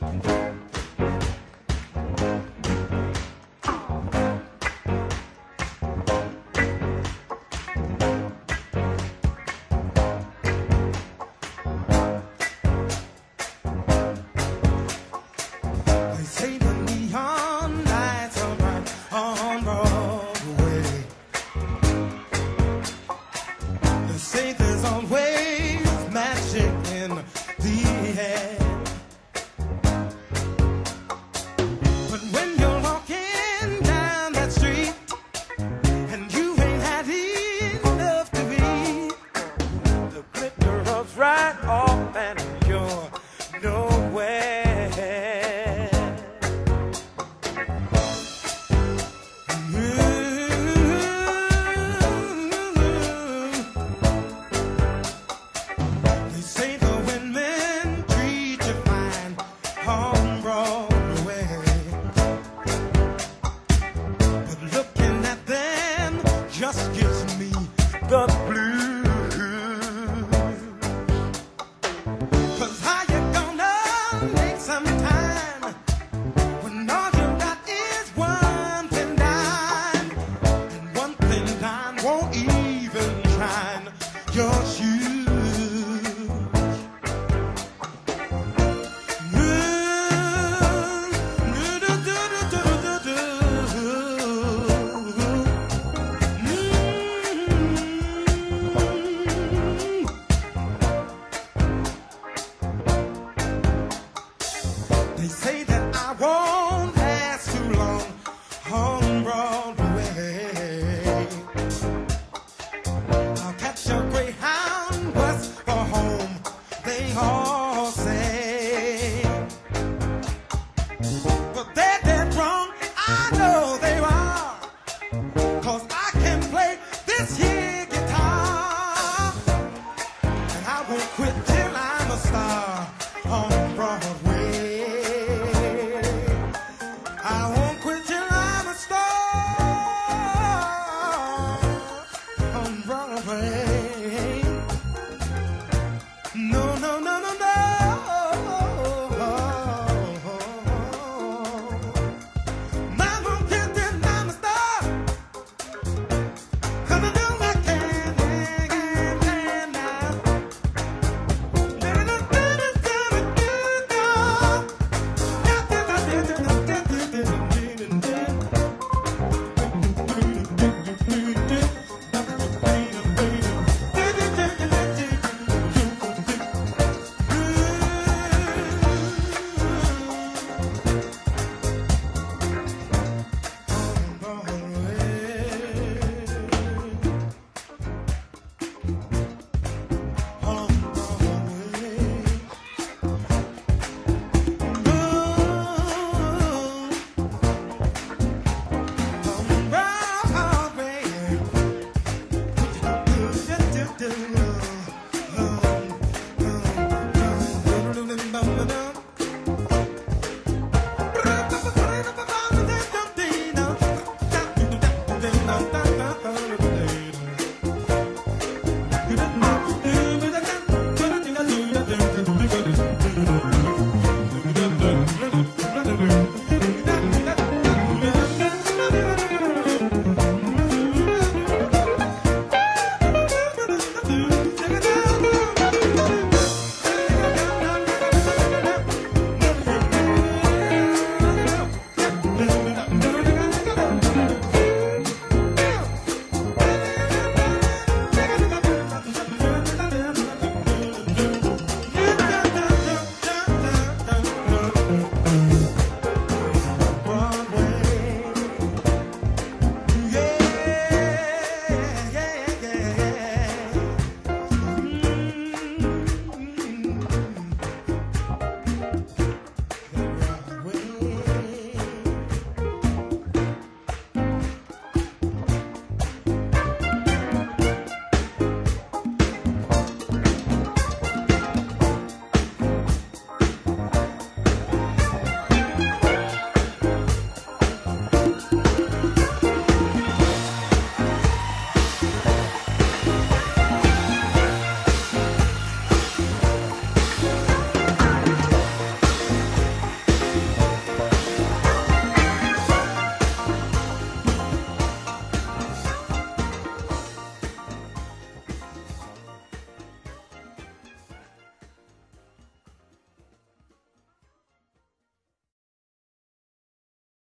They say the neon lights are bright on Broadway. They say there's always magic in the air. But when you're walking down that street and you ain't had enough to eat, the glitter rubs right off and you're nowhere. They say the women treat you fine on Broadway, but looking at them just gives me the blues. 'Cause how you gonna make some time when all you got is one thin dime, and one thin dime won't even shine your shoes? They say that I won't last too long